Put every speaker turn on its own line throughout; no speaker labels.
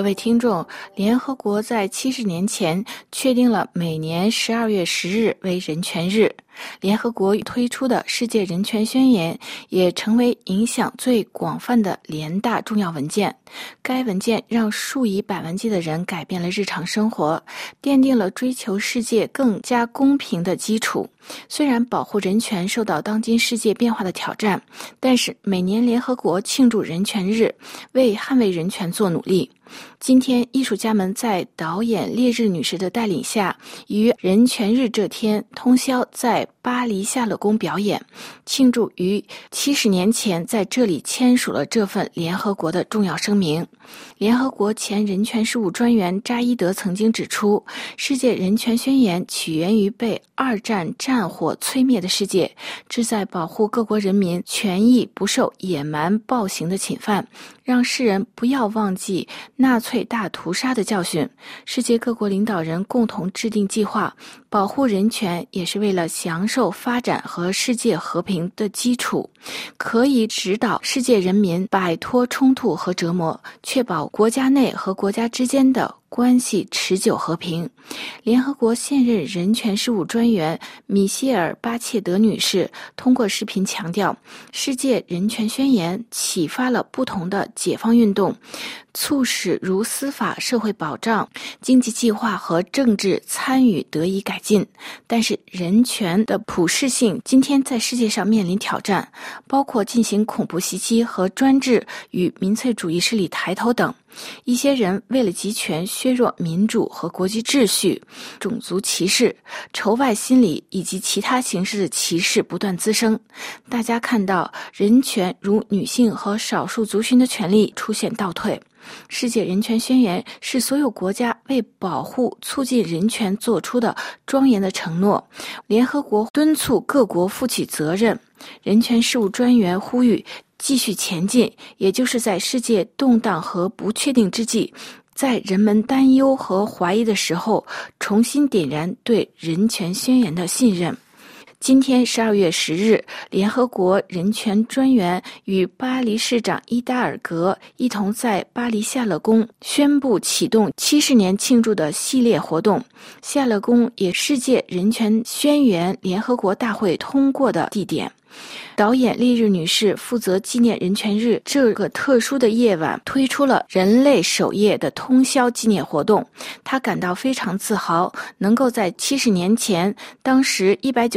位听众，联合国在70年前确定了每年12月10日为人权日。联合国推出的世界人权宣言也成为影响最广泛的联大重要文件。该文件让数以百万计的人改变了日常生活，奠定了追求世界更加公平的基础。虽然保护人权受到当今世界变化的挑战，但是每年联合国庆祝人权日，为捍卫人权做努力。今天，艺术家们在导演烈日女士的带领下，于人权日这天通宵在巴黎夏乐宫表演，庆祝于70年前在这里签署了这份联合国的重要声明。联合国前人权事务专员扎伊德曾经指出，世界人权宣言起源于被二战战火摧灭的世界，旨在保护各国人民权益不受野蛮暴行的侵犯，让世人不要忘记纳粹大屠杀的教训。世界各国领导人共同制定计划，保护人权也是为了享受发展和世界和平的基础，可以指导世界人民摆脱冲突和折磨，确保国家内和国家之间的关系持久和平。联合国现任人权事务专员米歇尔·巴切德女士通过视频强调，世界人权宣言启发了不同的解放运动，促使如司法、社会保障、经济计划和政治参与得以改进。但是人权的普适性今天在世界上面临挑战，包括进行恐怖袭击和专制与民粹主义势力抬头等。一些人为了集权削弱民主和国际秩序，种族歧视、仇外心理以及其他形式的歧视不断滋生。大家看到人权如女性和少数族群的权利出现倒退。世界人权宣言是所有国家为保护、促进人权做出的庄严的承诺。联合国敦促各国负起责任。人权事务专员呼吁继续前进，也就是在世界动荡和不确定之际，在人们担忧和怀疑的时候，重新点燃对人权宣言的信任。今天12月10日，联合国人权专员与巴黎市长伊达尔格一同在巴黎夏乐宫宣布启动70年庆祝的系列活动。夏乐宫也是世界人权宣言联合国大会通过的地点。导演烈日女士负责纪念人权日这个特殊的夜晚，推出了人类首页的通宵纪念活动。她感到非常自豪，能够在70年前，当时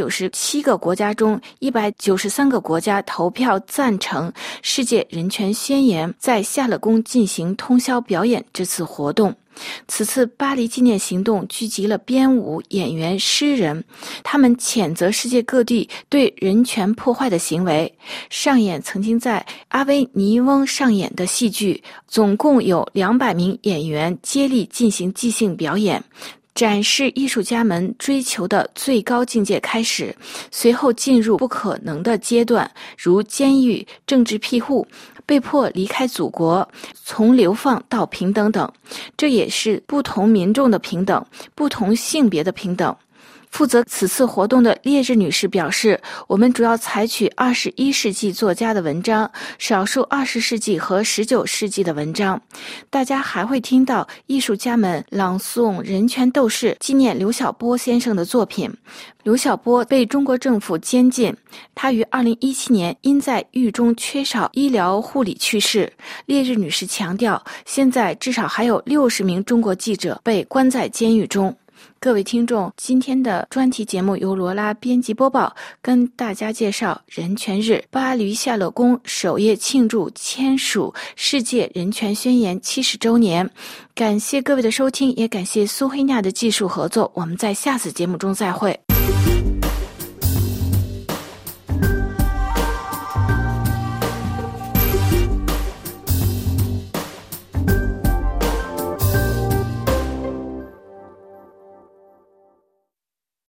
197个国家中193个国家投票赞成世界人权宣言，在夏乐宫进行通宵表演这次活动。此次巴黎纪念行动聚集了编舞、演员、诗人，他们谴责世界各地对人权破坏的行为，上演曾经在阿维尼翁上演的戏剧，总共有200名演员接力进行即兴表演，展示艺术家们追求的最高境界开始，随后进入不可能的阶段，如监狱、政治庇护、被迫离开祖国，从流放到平等等。这也是不同民众的平等，不同性别的平等。负责此次活动的烈日女士表示，我们主要采取21世纪作家的文章，少数20世纪和19世纪的文章。大家还会听到艺术家们朗诵人权斗士纪念刘晓波先生的作品。刘晓波被中国政府监禁，他于2017年因在狱中缺少医疗护理去世。烈日女士强调，现在至少还有60名中国记者被关在监狱中。各位听众，今天的专题节目由罗拉编辑播报，跟大家介绍人权日巴黎夏乐宫首夜庆祝签署世界人权宣言70周年。感谢各位的收听，也感谢苏黑娜的技术合作，我们在下次节目中再会。